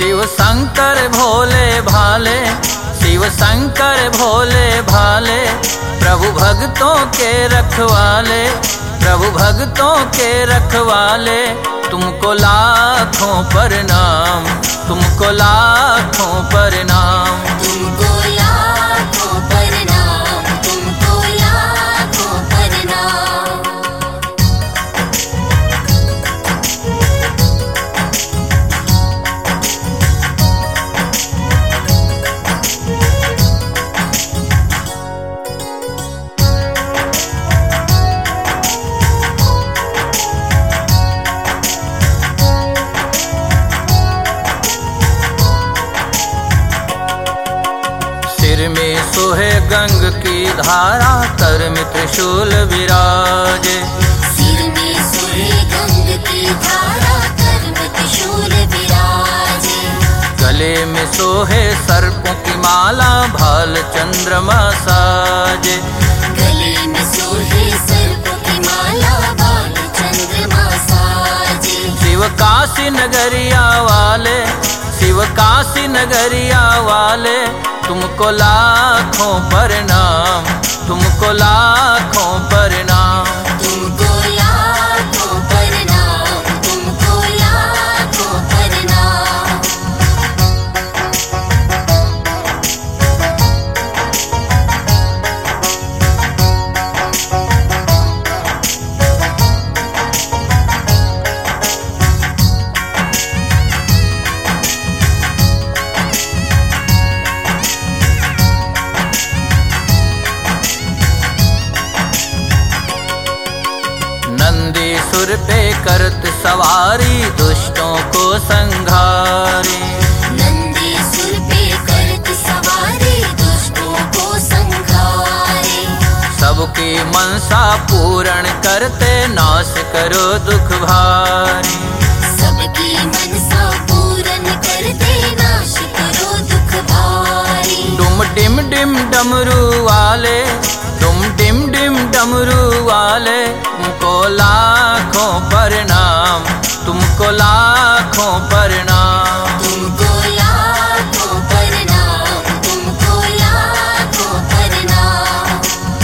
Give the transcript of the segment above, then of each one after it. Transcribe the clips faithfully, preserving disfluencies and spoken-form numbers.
शिव शंकर भोले भाले, शिव शंकर भोले भाले, प्रभु भक्तों के रखवाले, प्रभु भक्तों के रखवाले। तुमको लाखों प्रणाम, तुमको लाखों प्रणाम, तुमको लाखों प्रणाम, तुमको लाखों प्रणाम। सिर में सोहे गंग की धारा, कर में त्रिशूल विराजे, सिर में सोहे गंग की धारा, कर में त्रिशूल विराजे। गले में सोहे सर्पों की माला, भाल चंद्रमा साजे, गले में सोहे सर्पों की माला, भाल चंद्रमा साजे। शिव काशी नगरिया वाले, शिव काशी नगरिया वाले, तुमको लाखों प्रणाम, तुमको लाखों प्रणाम, तुमको लाखों प्रणाम, तुमको लाखों प्रणाम। नंदीसुर पे करत सवारी, दुष्टों को संघारी, नंदीसुर पे करत सवारी, दुष्टों को संघारी। सबकी मनसा पूर्ण करते, नाश करो दुख भारी, सबकी मनसा पूर्ण करते, नाश करो दुख भारी। डुम डिम डिम डमरू वाले, डुम डिम डिम डमरू वाले, तुमको लाखों प्रणाम, तुमको लाखों प्रणाम, तुमको लाखों प्रणाम, तुमको लाखों प्रणाम।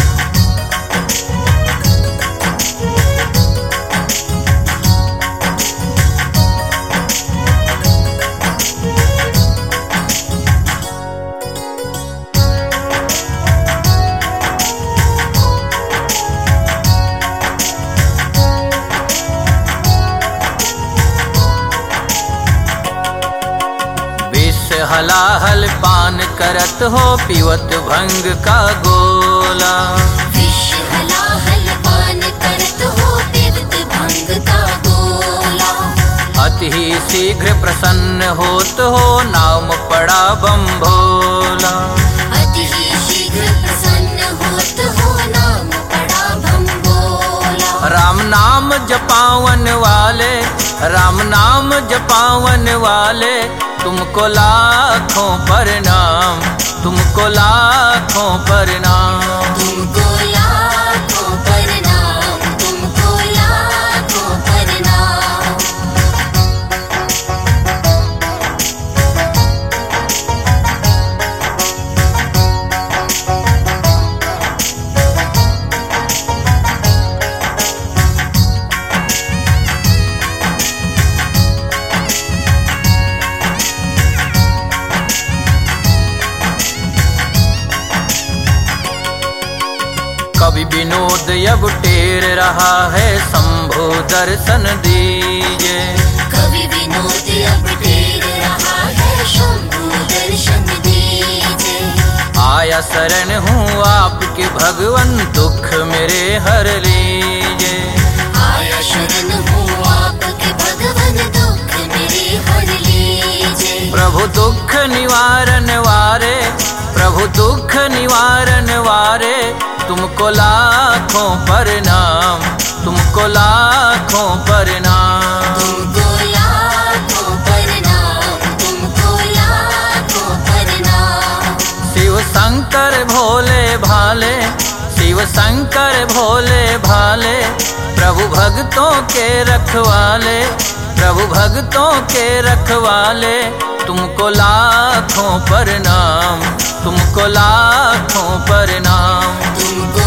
हलाहल पान करत हो, पीवत भंग का गोला, विष हलाहल पान करत हो, पीवत भंग का गोला। अति ही शीघ्र प्रसन्न होत हो, नाम पड़ा बम भोला, अति ही शीघ्र प्रसन्न होत हो, नाम पड़ा बम भोला। राम नाम जपावन वाले, राम नाम जपावन वाले, तुमको लाखों प्रणाम, तुमको लाखों प्रणाम, तुमको लाखों प्रणाम, तुमको लाखों प्रणाम। कवि विनोद अब टेर रहा है, शंभु दर्शन दीजिए, कवि विनोद अब टेर रहा है, शंभु दर्शन दीजिए। आया शरण हूँ आपके भगवन, दुख मेरे हर लीजिए, आया शरण हूँ आपके भगवन, दुख मेरे हर लीजिए। प्रभु दुख निवारण वारे, प्रभु दुख निवारण वारे, तुमको लाखों प्रणाम, तुमको लाखों प्रणाम, तुमको लाखों प्रणाम, तुमको लाखों प्रणाम। शिव शंकर भोले भाले, शिव शंकर भोले भाले, प्रभु भक्तों के रखवाले, प्रभु भक्तों के रखवाले। तुमको लाखों प्रणाम, तुमको लाखों प्रणाम। तुमको